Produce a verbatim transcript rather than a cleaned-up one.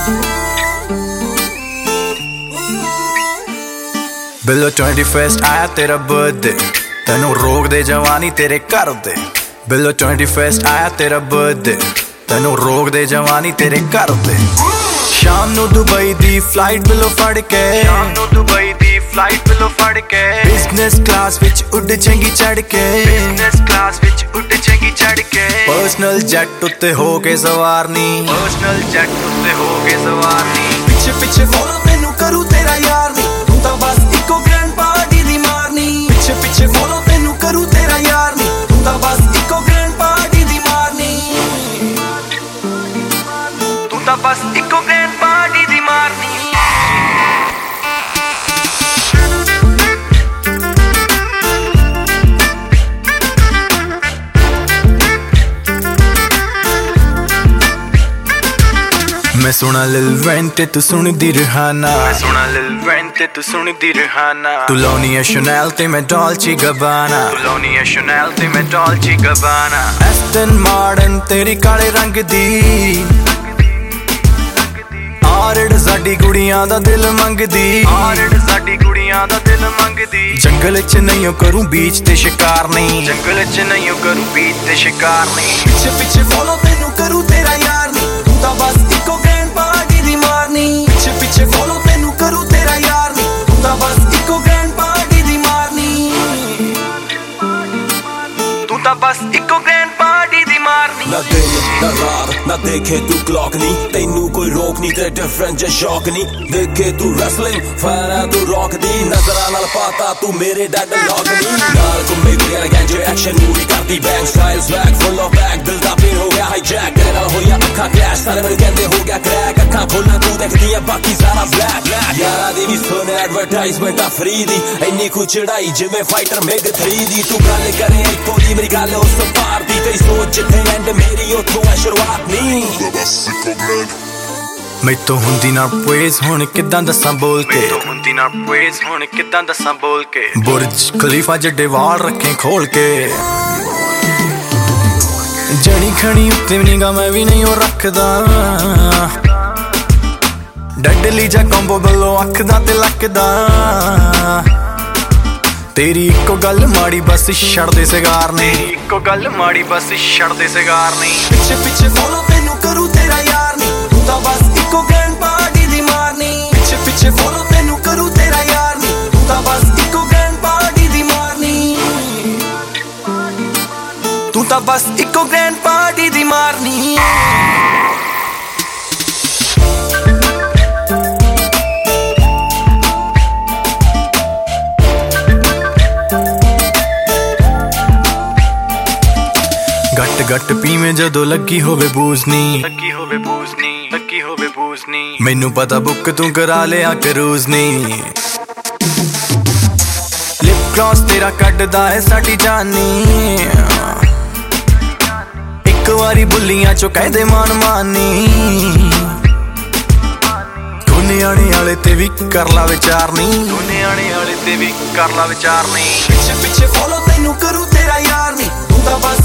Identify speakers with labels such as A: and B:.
A: Below twenty first आया तेरा birthday, तेनू रोक दे जवानी तेरे घर दे। बिलो ट्वेंटी फर्स्ट आया तेरा बर्थडे, तेनू रोक दे जवानी तेरे घर दे। शाम नू दुबई दी फ्लाइट बिलो फड़ के, शाम नू दुबई दी फ्लाइट बिलो फड़ के। बिजनेस क्लास विच उड़ चंगी चढ़ के, बिजनेस क्लास विच उड़ चंगी चढ़ के। पर्सनल जेट उत्ते हो के सवारनी, पर्सनल जेट उत्ते हो के सवारनी। पिछे पिछे फॉलो तेनू करूं तेरा यार नी, तू तां बस इको ग्रैंड पार्टी दी मारनी। पिछे पिछे फॉलो तेनू करूं तेरा यार नी, तू तां बस इको ग्रैंड पार्टी दी मारनी। तू तां बस इको ग्रैंड पार्टी दी मारनी। मैं सुना लिल वैन ते तू सुनदी रिहाना, मैं सुना लिल वैन ते तू सुनदी रिहाना। तू लाउनी है शनेल ते मैं डॉल्चे गबाना, तू लाउनी है शनेल ते मैं डॉल्चे गबाना। एस्टन मार्टिन तेरी काले रंग दी, आरड़ साडी कुड़ियां दा दिल मंगदी, आरड़ साडी कुड़ियां दा दिल मंगदी। जंगल च नहीं करूं बीच ते शिकार नहीं, जंगल च नहीं करूं बीच ते शिकार नहीं। पिछे पिछे फॉलो तेनू करूं तेरा यार नी, तू तां बस इको ग्रैंड पार्टी दी मारनी। पिछे पिछे फॉलो तेनू करूं तेरा यार नी, तू तां बस इको ग्रैंड पार्टी दी मारनी। तू तां बस इको ग्रैंड पार्टी दी मारनी।
B: ना दिन ना रात ना देखे तू क्लॉक नी, तेनू कोई रोक नी ते डिफरेंट जे शौक नी। देखे तू रेसलिंग फैन है तू रॉक दी, नजरा नाल पाता तू मेरे डैड लॉग नी। नाल घुम्मे कुड़ियां गैंजे एक्शन मूवी करदी bang style swag full of bag. दिल दा पेन हो गया हाईजैक, तेरे नाल होया अखा क्लैश, सारे मेरे कहंदे हो गया क्रैक। अखा खोलना तू देखदी है बाकी सारा ब्लैक। यारा दी भी सुन एडवर्टाइजमेंट फ्री दी, इन्नी कुछ चढ़ाई जिवें फाइटर मेग थ्री दी। तू गल करे इको दी मेरी गल उस पार दी, तेरी सोच जिथे एंड मेरी उथों है शुरुआत नी।
A: मैथों हुंदी ना प्वेज हुण किदां दसां बोल के, मैथों हुंदी ना प्वेज हुण किदां दसां बोल के। बुर्ज खलीफा जड्डे वाल रखे खोल के, जड़ी खड़ी उत्ते निगाह मैं भी नहीं रखदा। डडली जा कॉम्बो बल्लो अख दा ते लक दा। तेरी इको गल माड़ी बस छड़ दे सिगार ने, तेरी इको गल माड़ी बस छड़ दे सिगार ने। पिछे पिछे फॉलो तेनू करूं तेरा यार नी, तू तां बस इको ग्रैंड पार्टी दी मारनी। पिछे पिछे फॉलो तेनू करूं तेरा यार नी, तू तां बस इको ग्रैंड पार्टी दी मारनी। तू तां बस इको ग्रैंड पार्टी दी मारनी। गट गट पीवें जदों लगी होवे बूजनी, लगी होवे बूजनी, लगी होवे बूजनी। मैनू पता बुक तू करा लिया क्रूजनी। लिप ग्लॉस तेरा कटदा है साडी जानी, एक वारी बुलियां चो कह दे मान मानी। दुनिया आले ते भी कर ला विचारनी, दुनिया आले ते भी कर ला विचारनी। पिछे पिछे फॉलो तेनू करूं तेरा यार नी, तू तां बस